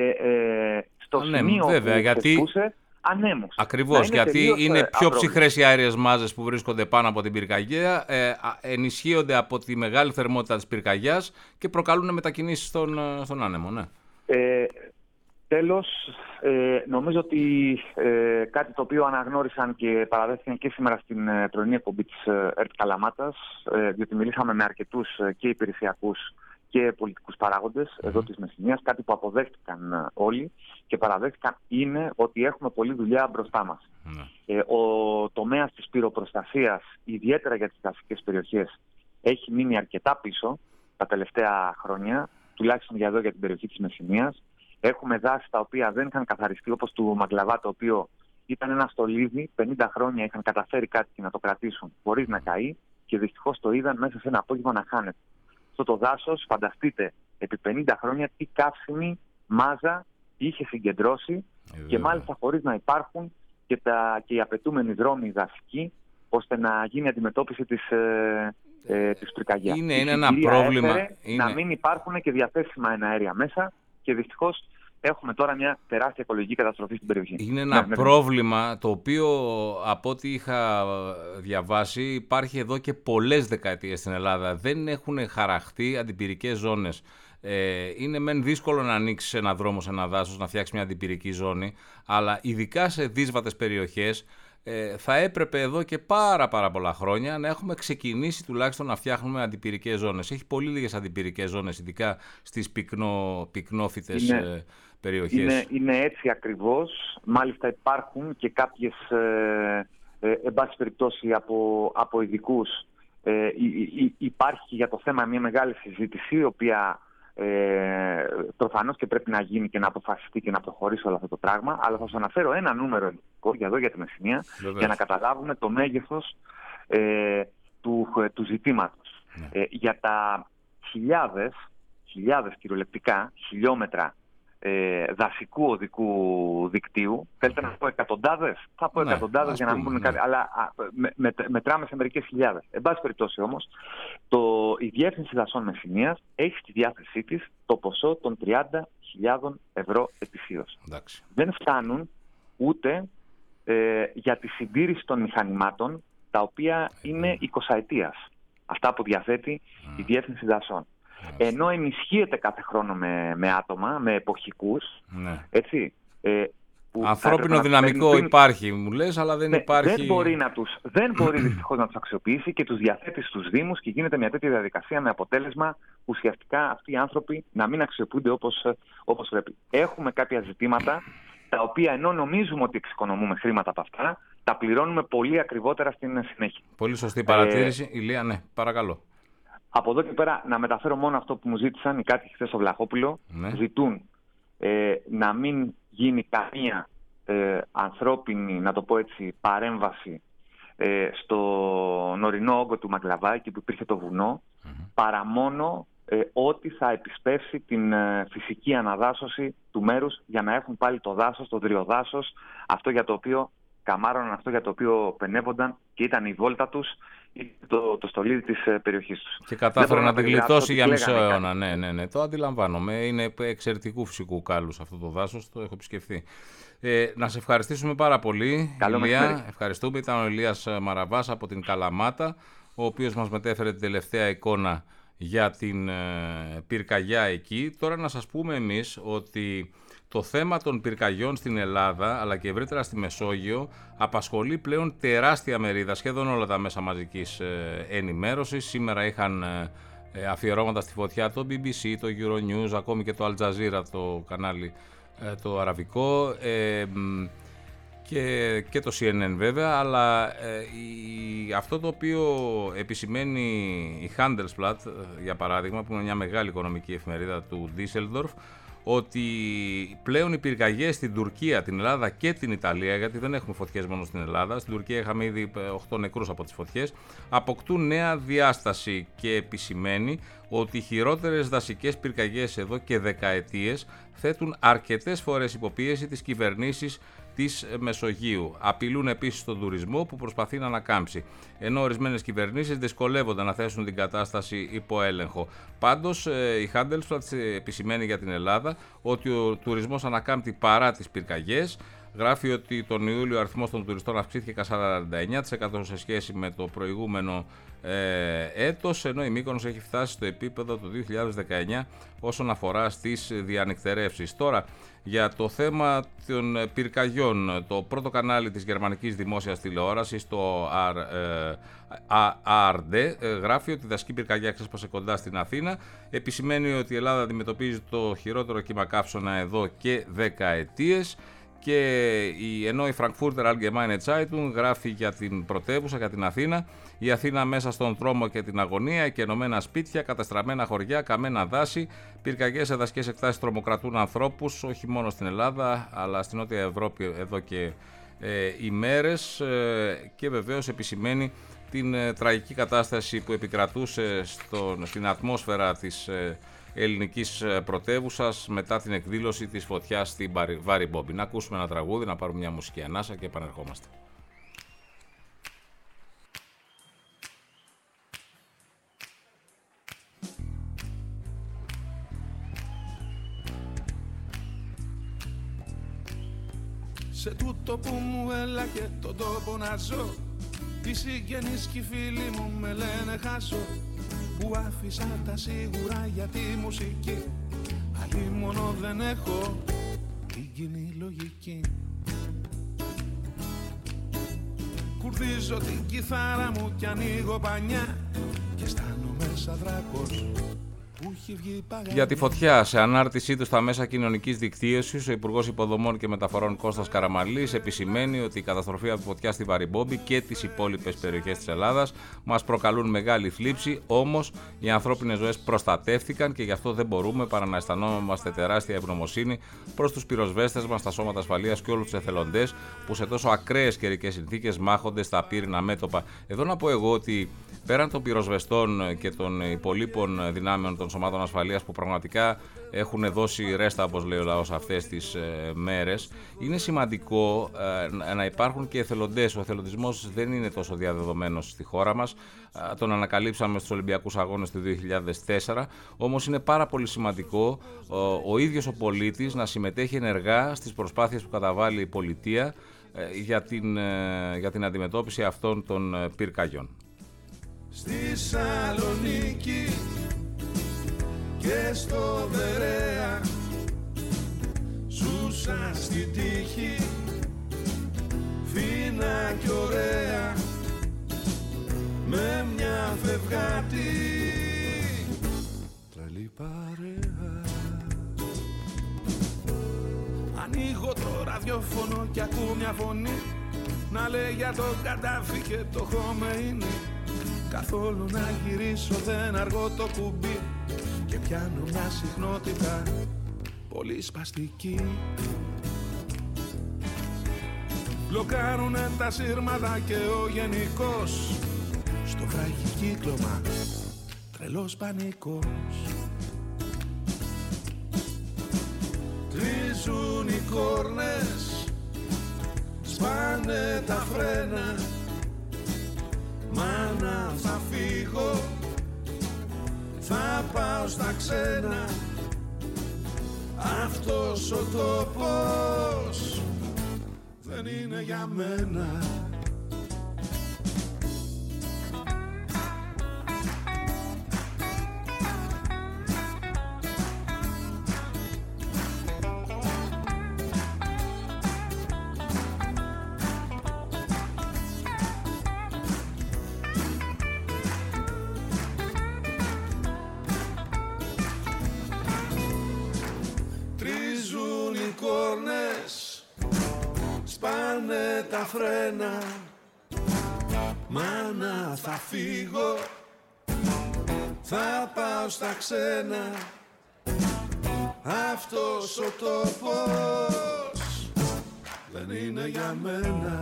στο σημείο που ξεσπούσε ανέμους. Ακριβώς, γιατί είναι πιο ψυχρές οι αέριες μάζες που βρίσκονται πάνω από την πυρκαγιά, ενισχύονται από τη μεγάλη θερμότητα της πυρκαγιάς και προκαλούν μετακινήσεις στον άνεμο. Ναι. Τέλος, νομίζω ότι κάτι το οποίο αναγνώρισαν και παραδέχθηκαν και σήμερα στην πρωινή εκπομπή της ΕΡΤ Καλαμάτας, διότι μιλήσαμε με αρκετούς και υπηρεσιακούς και πολιτικούς παράγοντες εδώ της Μεσσηνίας, κάτι που αποδέχτηκαν όλοι και παραδέχτηκαν, είναι ότι έχουμε πολλή δουλειά μπροστά μας. Ο τομέας της πυροπροστασίας, ιδιαίτερα για τις δασικές περιοχές, έχει μείνει αρκετά πίσω τα τελευταία χρόνια, τουλάχιστον για εδώ, για την περιοχή της Μεσσηνίας. Έχουμε δάση τα οποία δεν είχαν καθαριστεί, όπως του Μαγκλαβά, το οποίο ήταν ένα στολίδι, 50 χρόνια είχαν καταφέρει κάτι και να το κρατήσουν χωρίς να καεί, και δυστυχώς το είδαν μέσα σε ένα απόγευμα να χάνεται. Αυτό το δάσος, φανταστείτε, επί 50 χρόνια τι καύσιμη μάζα είχε συγκεντρώσει, και μάλιστα χωρίς να υπάρχουν και οι απαιτούμενοι δρόμοι δασικοί, ώστε να γίνει αντιμετώπιση της πυρκαγιάς. Είναι ένα πρόβλημα. Να μην υπάρχουν και διαθέσιμα εναέρια μέσα, και δυστυχώς έχουμε τώρα μια τεράστια οικολογική καταστροφή στην περιοχή. Είναι ένα πρόβλημα το οποίο, από ό,τι είχα διαβάσει, υπάρχει εδώ και πολλές δεκαετίες στην Ελλάδα. Δεν έχουν χαραχτεί αντιπυρικές ζώνες. Είναι μεν δύσκολο να ανοίξει ένα δρόμο σε ένα δάσος, να φτιάξει μια αντιπυρική ζώνη, αλλά ειδικά σε δύσβατες περιοχές θα έπρεπε εδώ και πάρα πολλά χρόνια να έχουμε ξεκινήσει τουλάχιστον να φτιάχνουμε αντιπυρικές ζώνες. Έχει πολύ λίγες αντιπυρικές ζώνες, ειδικά στις πυκνόφυτες περιοχές. Είναι έτσι ακριβώς. Μάλιστα υπάρχουν και κάποιες, εν πάση περιπτώσει, από ειδικούς. Υπάρχει για το θέμα μια μεγάλη συζήτηση, η οποία προφανώς και πρέπει να γίνει και να αποφασιστεί και να προχωρήσει όλο αυτό το πράγμα, αλλά θα σας αναφέρω ένα νούμερο ελληνικό για εδώ, για τη Μεσσηνία, για να καταλάβουμε το μέγεθος του ζητήματος. Για τα χιλιάδες κυριολεκτικά χιλιόμετρα δασικού οδικού δικτύου, θέλετε να πω εκατοντάδες? Θα πω εκατοντάδες για να μην πούμε κάτι, αλλά μετράμε σε μερικές χιλιάδες. Εν πάση περιπτώσει όμως, η Διεύθυνση Δασών Μεσσηνίας έχει στη διάθεσή της το ποσό των 30.000 ευρώ ετησίως. Δεν φτάνουν ούτε για τη συντήρηση των μηχανημάτων, τα οποία είναι 20 ετίας. Αυτά που διαθέτει η Διεύθυνση Δασών. Ενώ ενισχύεται κάθε χρόνο με άτομα, με εποχικούς, έτσι. Ανθρώπινο δυναμικό υπάρχει, μου λες, αλλά δεν υπάρχει. Δεν μπορεί δυστυχώς να τους αξιοποιήσει και τους διαθέτει στους Δήμους, και γίνεται μια τέτοια διαδικασία με αποτέλεσμα ουσιαστικά αυτοί οι άνθρωποι να μην αξιοποιούνται όπως πρέπει. Έχουμε κάποια ζητήματα τα οποία, ενώ νομίζουμε ότι εξοικονομούμε χρήματα από αυτά, τα πληρώνουμε πολύ ακριβότερα στην συνέχεια. Πολύ σωστή παρατήρηση. Ηλία, ναι, παρακαλώ. Από εδώ και πέρα να μεταφέρω μόνο αυτό που μου ζήτησαν οι κάτοικοι χθες στο Βλαχόπουλο. Ζητούν να μην γίνει καμία ανθρώπινη, να το πω έτσι, παρέμβαση στο ορεινό όγκο του Μαγκλαβά, εκεί που υπήρχε το βουνό, παρά μόνο ό,τι θα επισπεύσει την φυσική αναδάσωση του μέρους για να έχουν πάλι το δάσος, το δριοδάσος, αυτό για το οποίο καμάρωναν, αυτό για το οποίο πενεύονταν και ήταν η βόλτα τους, το στολίδι της περιοχής τους. Και κατάφερε να την γλιτώσει για μισό αιώνα. Ναι, το αντιλαμβάνομαι. Είναι εξαιρετικού φυσικού κάλους αυτό το δάσος, το έχω επισκεφθεί. Να σε ευχαριστήσουμε πάρα πολύ, Ηλία. Ευχαριστούμε. Ήταν ο Ηλίας Μαραβάς από την Καλαμάτα, ο οποίος μας μετέφερε την τελευταία εικόνα για την πυρκαγιά εκεί. Τώρα να σας πούμε εμείς ότι το θέμα των πυρκαγιών στην Ελλάδα, αλλά και ευρύτερα στη Μεσόγειο, απασχολεί πλέον τεράστια μερίδα, σχεδόν όλα τα μέσα μαζικής ενημέρωσης. Σήμερα είχαν αφιερώματα στη φωτιά το BBC, το Euronews, ακόμη και το Al Jazeera, το κανάλι το αραβικό, και το CNN βέβαια, αλλά αυτό το οποίο επισημαίνει η Handelsblatt, για παράδειγμα, που είναι μια μεγάλη οικονομική εφημερίδα του Düsseldorf, ότι πλέον οι πυρκαγιές στην Τουρκία, την Ελλάδα και την Ιταλία, γιατί δεν έχουμε φωτιές μόνο στην Ελλάδα, στην Τουρκία είχαμε ήδη 8 νεκρούς από τις φωτιές, αποκτούν νέα διάσταση και επισημαίνει ότι οι χειρότερες δασικές πυρκαγιές εδώ και δεκαετίες θέτουν αρκετές φορές υποπίεση τις κυβερνήσεις της Μεσογείου. Απειλούν επίσης τον τουρισμό που προσπαθεί να ανακάμψει, ενώ ορισμένες κυβερνήσεις δυσκολεύονται να θέσουν την κατάσταση υπό έλεγχο. Πάντως η Handelsblatt επισημαίνει για την Ελλάδα ότι ο τουρισμός ανακάμπτει παρά τις πυρκαγιές. Γράφει ότι τον Ιούλιο ο αριθμός των τουριστών αυξήθηκε κατά 49% σε σχέση με το προηγούμενο έτος, ενώ η Μύκονος έχει φτάσει στο επίπεδο του 2019 όσον αφορά στις διανυκτερεύσεις. Τώρα, για το θέμα των πυρκαγιών, το πρώτο κανάλι της γερμανικής δημόσιας τηλεόρασης, το ARD, γράφει ότι η δασική πυρκαγιά ξέσπασε κοντά στην Αθήνα. Επισημαίνει ότι η Ελλάδα αντιμετωπίζει το χειρότερο κύμα καύσωνα εδώ και δεκαετίες. Και ενώ η Frankfurter Allgemeine Zeitung γράφει για την πρωτεύουσα, για την Αθήνα, η Αθήνα μέσα στον τρόμο και την αγωνία, εκενωμένα σπίτια, καταστραμμένα χωριά, καμένα δάση, πυρκαγιές σε δασικές εκτάσεις τρομοκρατούν ανθρώπους, όχι μόνο στην Ελλάδα, αλλά στην Νότια Ευρώπη εδώ και ημέρες, και βεβαίως επισημαίνει την τραγική κατάσταση που επικρατούσε στην ατμόσφαιρα της ελληνικής πρωτεύουσας μετά την εκδήλωση της φωτιάς στην Βάρη Μπόμπη. Να ακούσουμε ένα τραγούδι, να πάρουμε μια μουσική ανάσα και επανερχόμαστε. Σε τούτο που μου έλα και τον τόπο να ζω, οι συγγενείς και οι φίλοι μου με λένε χάσω, που άφησα τα σίγουρα για τη μουσική, αλλή μόνο δεν έχω την κοινή λογική. Κουρδίζω την κιθάρα μου κι ανοίγω πανιά και αισθάνομαι σαν δράκος. Για τη φωτιά, σε ανάρτησή του στα μέσα κοινωνικής δικτύωσης, ο Υπουργός Υποδομών και Μεταφορών Κώστας Καραμανλής επισημαίνει ότι η καταστροφή από τη φωτιά στη Βαρυμπόμπη και τις υπόλοιπες περιοχές της Ελλάδας μας προκαλούν μεγάλη θλίψη, όμως οι ανθρώπινες ζωές προστατεύτηκαν και γι' αυτό δεν μπορούμε παρά να αισθανόμαστε τεράστια ευγνωμοσύνη προς τους πυροσβέστες μας, τα σώματα ασφαλείας και όλους τους εθελοντές που σε τόσο ακραίες καιρικές συνθήκες μάχονται στα πύρινα μέτωπα. Εδώ να πω εγώ ότι πέραν των πυροσβεστών και των υπολείπων δυνάμεων των σωμάτων ασφαλείας που πραγματικά έχουν δώσει ρέστα, όπως λέει ο λαός, αυτές τις μέρες, είναι σημαντικό να υπάρχουν και εθελοντές. Ο εθελοντισμός δεν είναι τόσο διαδεδομένος στη χώρα μας. Τον ανακαλύψαμε στους Ολυμπιακούς Αγώνες του 2004, όμως είναι πάρα πολύ σημαντικό ο ίδιος ο πολίτης να συμμετέχει ενεργά στις προσπάθειες που καταβάλει η πολιτεία για την αντιμετώπιση αυτών των πυρκαγιών. Στη Σαλονίκη και στο Βερέα ζούσα στην τύχη φίνα κι ωραία με μια φευγάτη τρελή παρέα. Ανοίγω το ραδιόφωνο κι ακούω μια φωνή να λέει για το Καντάφη και το Χομεϊνί. Καθόλου να γυρίσω δεν αργώ το κουμπί και πιάνω μια συχνότητα πολύ σπαστική. Μπλοκάρουνε τα σύρματα και ο γενικός στο βράχικύκλωμα τρελός πανικός. Τρίζουν οι κόρνες, σπάνε τα φρένα. Μάνα θα φύγω, θα πάω στα ξένα. Αυτός ο τόπος δεν είναι για μένα. Σπάνε τα φρένα. Μάνα θα φύγω, θα πάω στα ξένα. Αυτός ο τόπος δεν είναι για μένα.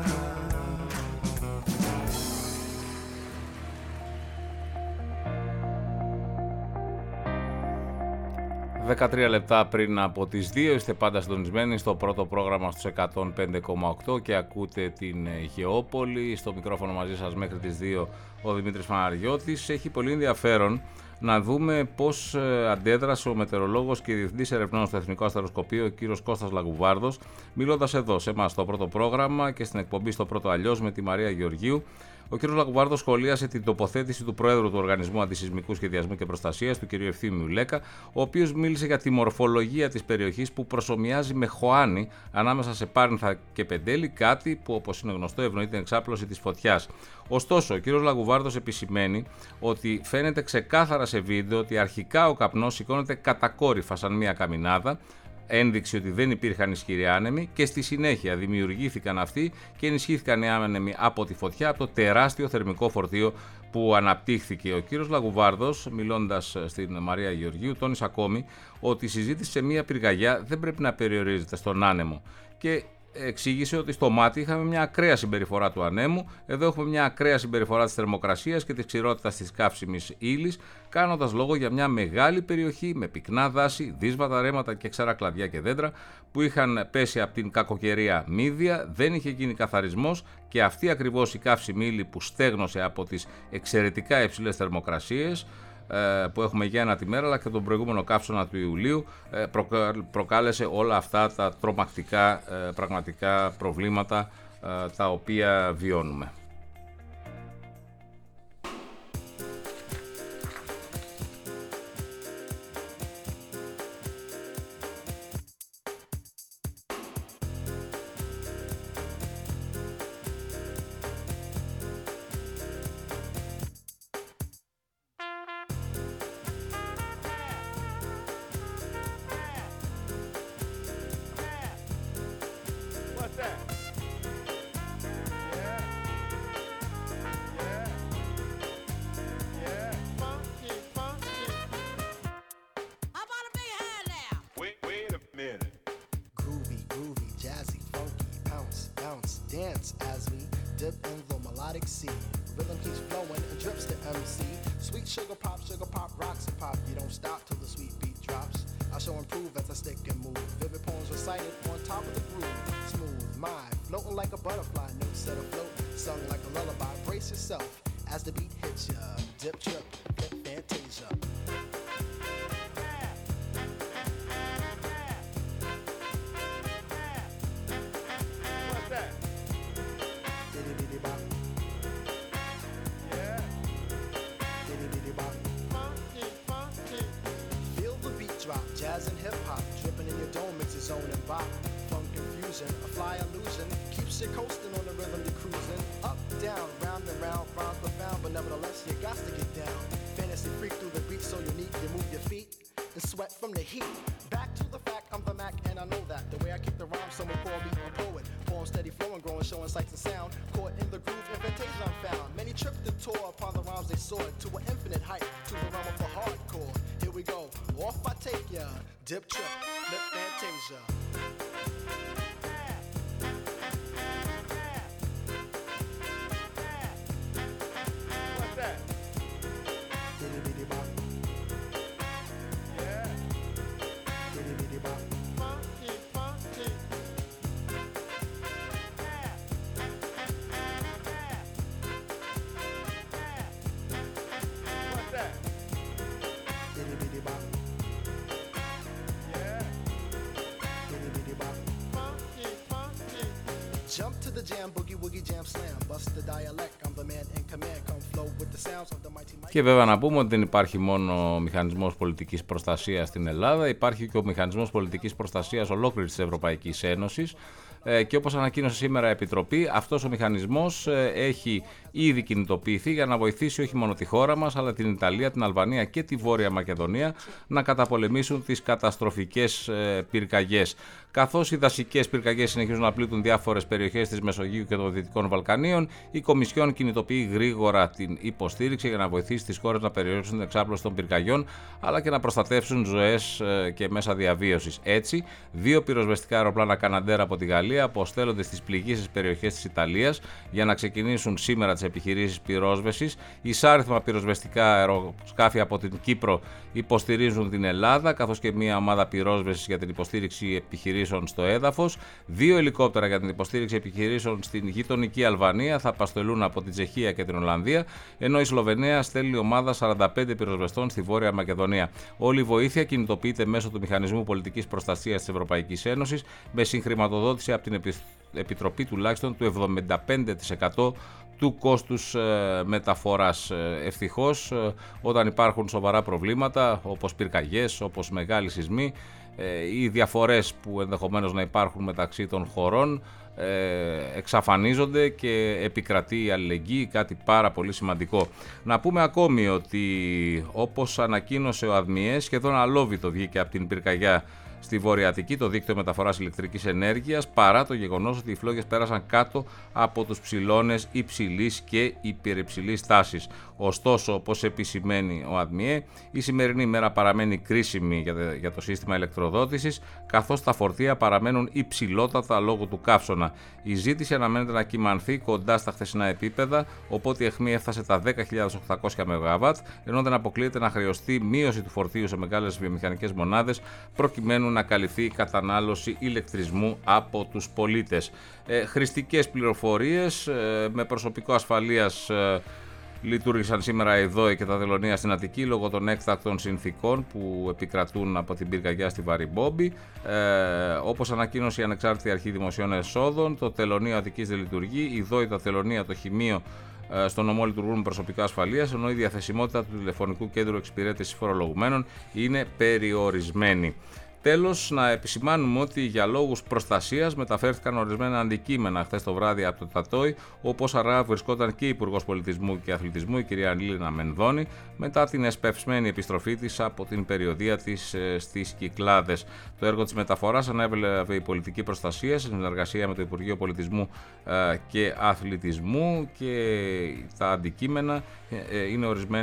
13 λεπτά πριν από τις 2 είστε πάντα συντονισμένοι στο πρώτο πρόγραμμα στους 105,8 και ακούτε την Γεώπολη. Στο μικρόφωνο μαζί σας μέχρι τις 2 ο Δημήτρης Παναγιώτης. Έχει πολύ ενδιαφέρον να δούμε πώς αντέδρασε ο μετεωρολόγος και διευθυντής ερευνών στο Εθνικό Αστεροσκοπείο, ο κύριος Κώστας Λαγουβάρδος, μιλώντας εδώ σε εμάς στο πρώτο πρόγραμμα και στην εκπομπή στο πρώτο αλλιώς με τη Μαρία Γεωργίου. Ο κ. Λαγουβάρδος σχολίασε την τοποθέτηση του Προέδρου του Οργανισμού Αντισυσμικού Σχεδιασμού και Προστασίας, του κ. Ευθύμιου Λέκα, ο οποίος μίλησε για τη μορφολογία της περιοχής που προσομοιάζει με Χωάνη ανάμεσα σε Πάρνηθα και Πεντέλη, κάτι που, όπως είναι γνωστό, ευνοεί την εξάπλωση της φωτιάς. Ωστόσο, ο κ. Λαγουβάρδος επισημαίνει ότι φαίνεται ξεκάθαρα σε βίντεο ότι αρχικά ο καπνός σηκώνεται κατακόρυφα σαν μια καμινάδα, ένδειξη ότι δεν υπήρχαν ισχυροί άνεμοι, και στη συνέχεια δημιουργήθηκαν αυτοί και ενισχύθηκαν οι άνεμοι από τη φωτιά, από το τεράστιο θερμικό φορτίο που αναπτύχθηκε. Ο κύριος Λαγουβάρδος, μιλώντας στην Μαρία Γεωργίου, τόνισε ακόμη ότι η συζήτηση σε μια πυρκαγιά δεν πρέπει να περιορίζεται στον άνεμο και εξήγησε ότι στο μάτι είχαμε μια ακραία συμπεριφορά του ανέμου, εδώ έχουμε μια ακραία συμπεριφορά της θερμοκρασίας και της ξηρότητας της καύσιμης ύλης, κάνοντας λόγο για μια μεγάλη περιοχή με πυκνά δάση, δύσβατα ρέματα και ξερά κλαδιά και δέντρα που είχαν πέσει από την κακοκαιρία μύδια, δεν είχε γίνει καθαρισμός και αυτή ακριβώς η καύσιμη ύλη που στέγνωσε από τις εξαιρετικά υψηλές θερμοκρασίες που έχουμε για ένα τη μέρα, αλλά και τον προηγούμενο καύσωνα του Ιουλίου, προκάλεσε όλα αυτά τα τρομακτικά πραγματικά προβλήματα τα οποία βιώνουμε. Και βέβαια να πούμε ότι δεν υπάρχει μόνο ο μηχανισμός πολιτικής προστασίας στην Ελλάδα, υπάρχει και ο μηχανισμός πολιτικής προστασίας ολόκληρης της Ευρωπαϊκής Ένωσης. Και όπως ανακοίνωσε σήμερα η Επιτροπή, αυτός ο μηχανισμός έχει ήδη κινητοποιηθεί για να βοηθήσει όχι μόνο τη χώρα μας, αλλά την Ιταλία, την Αλβανία και τη Βόρεια Μακεδονία να καταπολεμήσουν τις καταστροφικές πυρκαγιές. Καθώς οι δασικές πυρκαγιές συνεχίζουν να πλήττουν διάφορες περιοχές της Μεσογείου και των Δυτικών Βαλκανίων, η Κομισιόν κινητοποιεί γρήγορα την υποστήριξη για να βοηθήσει τις χώρες να περιορίσουν την εξάπλωση των πυρκαγιών, αλλά και να προστατεύσουν ζωές και μέσα διαβίωσης. Έτσι, 2 πυροσβεστικά αεροπλάνα Καναντέρ από τη Γαλλία αποστέλλονται στις πληγείσες περιοχές της Ιταλίας για να ξεκινήσουν σήμερα τις επιχειρήσεις πυρόσβεσης. Εισάριθμα πυροσβεστικά αεροσκάφη από την Κύπρο υποστηρίζουν την Ελλάδα, καθώς και μια ομάδα πυρόσβεσης για την υποστήριξη επιχειρήσεων στο έδαφος. 2 ελικόπτερα για την υποστήριξη επιχειρήσεων στην γειτονική Αλβανία θα αποστελούν από την Τσεχία και την Ολλανδία, ενώ η Σλοβενία στέλνει ομάδα 45 πυροσβεστών στη Βόρεια Μακεδονία. Όλη η βοήθεια κινητοποιείται μέσω του Μηχανισμού Πολιτικής Προστασίας της Ευρωπαϊκής Ένωσης, με συγχρηματοδότηση από την Επιτροπή τουλάχιστον του 75% του κόστους μεταφοράς. Ευτυχώς, όταν υπάρχουν σοβαρά προβλήματα όπως πυρκαγιές, όπως μεγάλοι σεισμοί, οι διαφορές που ενδεχομένως να υπάρχουν μεταξύ των χωρών εξαφανίζονται και επικρατεί η αλληλεγγύη, κάτι πάρα πολύ σημαντικό. Να πούμε ακόμη ότι, όπως ανακοίνωσε ο ΑΔΜΙΕ, σχεδόν αλόβητο βγήκε από την πυρκαγιά στη Βόρεια Αττική το δίκτυο μεταφοράς ηλεκτρικής ενέργειας, παρά το γεγονός ότι οι φλόγες πέρασαν κάτω από τους ψηλώνες υψηλής και υπερυψηλής τάσης. Ωστόσο, όπως επισημαίνει ο ΑΔΜΙΕ, η σημερινή ημέρα παραμένει κρίσιμη για το σύστημα ηλεκτροδότησης, καθώς τα φορτία παραμένουν υψηλότατα λόγω του καύσωνα. Η ζήτηση αναμένεται να κυμανθεί κοντά στα χθεσινά επίπεδα, οπότε η αιχμή έφτασε τα 10.800 ΜΒ, ενώ δεν αποκλείεται να χρειαστεί μείωση του φορτίου σε μεγάλες βιομηχανικές μονάδες, προκειμένου να καλυφθεί η κατανάλωση ηλεκτρισμού από τους πολίτες. Χρηστικές πληροφορίες με προσωπικό ασφαλείας λειτουργήσαν σήμερα οι ΔΟΕ και τα τελωνεία στην Αττική λόγω των έκτακτων συνθήκων που επικρατούν από την πυρκαγιά στη Βαριμπόμπη. Όπως ανακοίνωσε η Ανεξάρτητη Αρχή Δημοσίων Εσόδων, το τελωνείο Αττικής δεν λειτουργεί, οι ΔΟΕ, τα τελωνεία, το χημείο στο νομό λειτουργούν με προσωπικά ασφαλείας, ενώ η διαθεσιμότητα του τηλεφωνικού κέντρου εξυπηρέτησης φορολογουμένων είναι περιορισμένη. Τέλος, να επισημάνουμε ότι για λόγους προστασίας μεταφέρθηκαν ορισμένα αντικείμενα χθες το βράδυ από το Τατόι, όπως αργά βρισκόταν και η Υπουργός Πολιτισμού και Αθλητισμού, η κυρία Λίνα Μενδώνη, μετά την εσπευσμένη επιστροφή της από την περιοδεία της στις Κυκλάδες. Το έργο της μεταφοράς ανέλαβε η Πολιτική Προστασία σε συνεργασία με το Υπουργείο Πολιτισμού και Αθλητισμού, και τα αντικείμενα είναι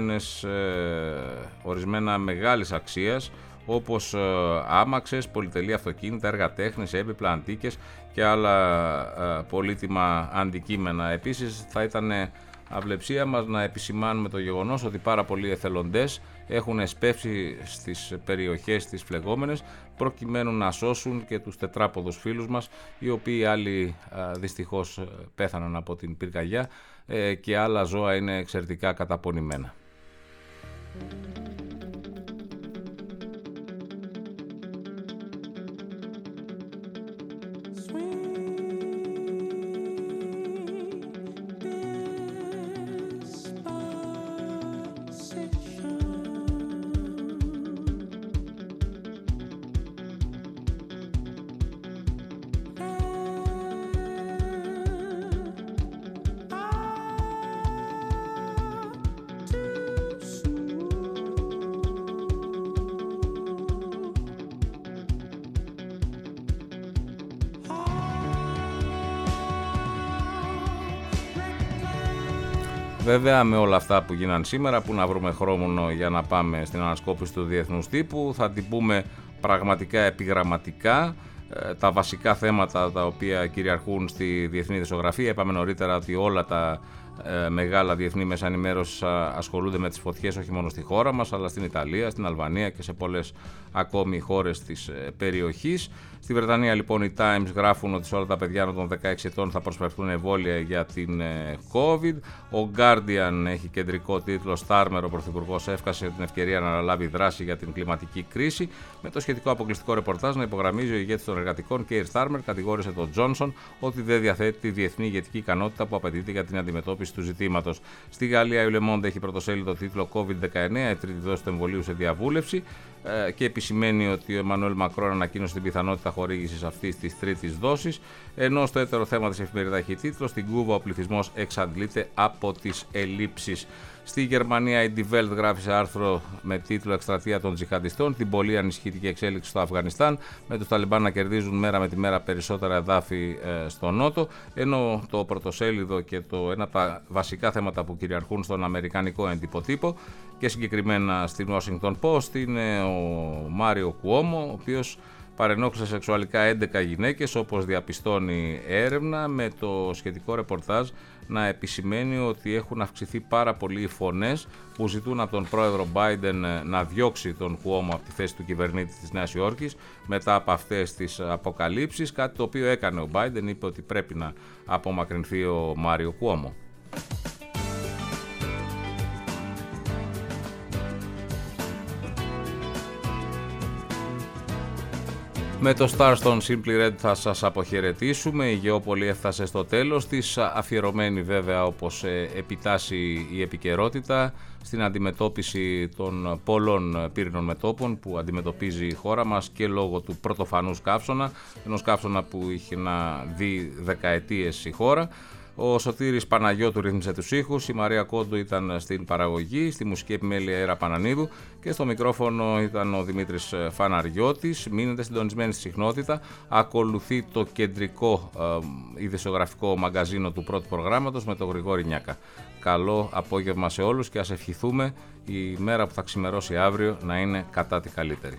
ορισμένα μεγάλης αξίας, όπως άμαξες, πολυτελή αυτοκίνητα, έργα τέχνης, έπιπλα, αντίκες και άλλα πολύτιμα αντικείμενα. Επίσης, θα ήταν αυλεψία μας να επισημάνουμε το γεγονός ότι πάρα πολλοί εθελοντές έχουν εσπεύσει στις περιοχές τις φλεγόμενες, προκειμένου να σώσουν και τους τετράποδους φίλους μας, οι οποίοι άλλοι δυστυχώς πέθαναν από την πυρκαγιά και άλλα ζώα είναι εξαιρετικά καταπονημένα. Βέβαια, με όλα αυτά που γίναν σήμερα, που να βρούμε χρόνο για να πάμε στην ανασκόπηση του διεθνούς τύπου, θα την πούμε πραγματικά επιγραμματικά. Τα βασικά θέματα τα οποία κυριαρχούν στη διεθνή δισογραφία. Είπαμε νωρίτερα ότι όλα τα μεγάλα διεθνή μέσα ενημέρωσης ασχολούνται με τις φωτιές όχι μόνο στη χώρα μας, αλλά στην Ιταλία, στην Αλβανία και σε πολλές ακόμη χώρες της περιοχής. Στη Βρετανία λοιπόν οι Times γράφουν ότι σε όλα τα παιδιά άνω των 16 ετών θα προσφερθούν εμβόλια για την COVID. Ο Guardian έχει κεντρικό τίτλο «Στάρμερ, ο Πρωθυπουργός έφκασε την ευκαιρία να αναλάβει δράση για την κλιματική κρίση». Με το σχετικό αποκλειστικό ρεπορτάζ να υπογραμμίζει ο ηγέτης των εργατικών, Keir Starmer, κατηγόρησε τον Johnson ότι δεν διαθέτει τη διεθνή ηγετική ικανότητα που απαιτείται για την αντιμετώπιση του ζητήματος. Στη Γαλλία η Le Monde έχει πρωτοσέλιδο τίτλο «COVID-19, η τρίτη δόση του εμβολίου σε διαβούλευση» και επισημαίνει ότι ο Εμμανουέλ Μακρόν ανακοίνωσε την πιθανότητα χορήγησης αυτής της τρίτης δόσης, ενώ στο έτερο θέμα της εφημερίδα έχει τίτλο «Στην Κούβα ο πληθυσμός εξαντλείται από τις ελλείψεις». Στη Γερμανία η Die Welt γράφει σε άρθρο με τίτλο «Εκστρατεία των τζιχαντιστών, την πολύ ανησυχητική εξέλιξη στο Αφγανιστάν, με τους Ταλιμπάν να κερδίζουν μέρα με τη μέρα περισσότερα εδάφη στο νότο», ενώ το πρωτοσέλιδο και ένα από τα βασικά θέματα που κυριαρχούν στον αμερικανικό εντυπωτύπο και συγκεκριμένα στην Washington Post είναι ο Μάριο Κουόμο, ο οποίος παρενόχλησε σεξουαλικά 11 γυναίκες, όπως διαπιστώνει έρευνα, με το σχετικό ρεπορτάζ να επισημαίνει ότι έχουν αυξηθεί πάρα πολύ οι φωνές που ζητούν από τον πρόεδρο Biden να διώξει τον Κουόμο από τη θέση του κυβερνήτη της Νέας Υόρκης μετά από αυτές τις αποκαλύψεις, κάτι το οποίο έκανε ο Biden, είπε ότι πρέπει να απομακρυνθεί ο Μάριο Κουόμο. Με το Star στον Simply Red θα σας αποχαιρετήσουμε. Η Γεώπολη έφτασε στο τέλος της, αφιερωμένη βέβαια όπως επιτάσσει η επικαιρότητα στην αντιμετώπιση των πολλών πύρινων μετώπων που αντιμετωπίζει η χώρα μας και λόγω του πρωτοφανούς καύσωνα, ενός καύσωνα που είχε να δει δεκαετίες η χώρα. Ο Σωτήρης Παναγιώτου ρύθμισε τους ήχους, η Μαρία Κόντου ήταν στην παραγωγή, στη μουσική επιμέλεια Έρα Πανανίδου και στο μικρόφωνο ήταν ο Δημήτρης Φαναριώτης. Μείνετε συντονισμένοι στη συχνότητα, ακολουθεί το κεντρικό ειδησιογραφικό μαγκαζίνο του πρώτου προγράμματος με τον Γρηγόρη Νιάκα. Καλό απόγευμα σε όλους και ας ευχηθούμε η μέρα που θα ξημερώσει αύριο να είναι κατά τη καλύτερη.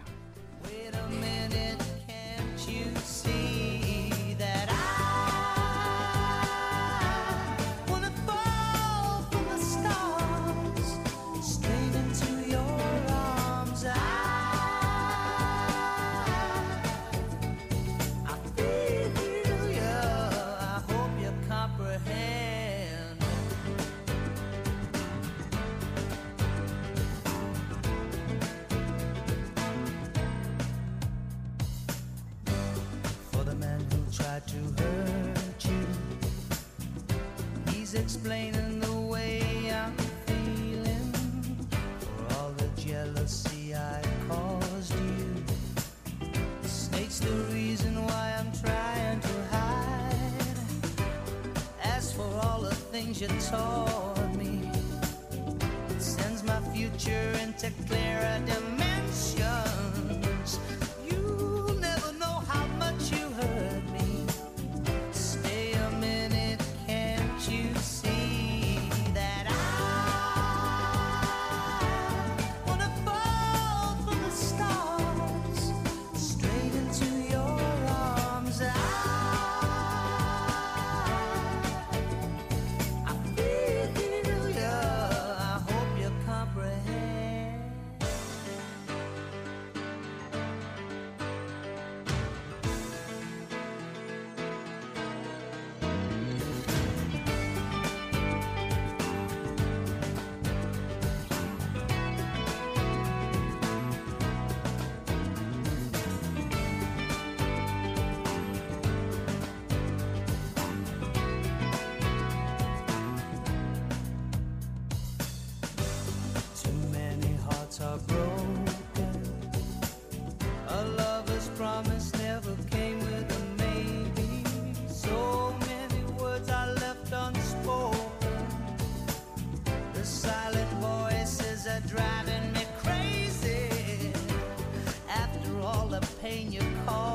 Explaining the way I'm feeling for all the jealousy I caused you. The snake's the reason why I'm trying to hide. As for all the things you taught me, it sends my future into clearer dimensions. You'll never know how much you hurt me. Stay a minute, can't you see that I wanna fall from the stars straight into your arms? I feel you, I hope you comprehend. Too many hearts are broken. A lover's promise never came with a maybe. So many words are left unspoken. The silent voices are driving me crazy. After all the pain you caused.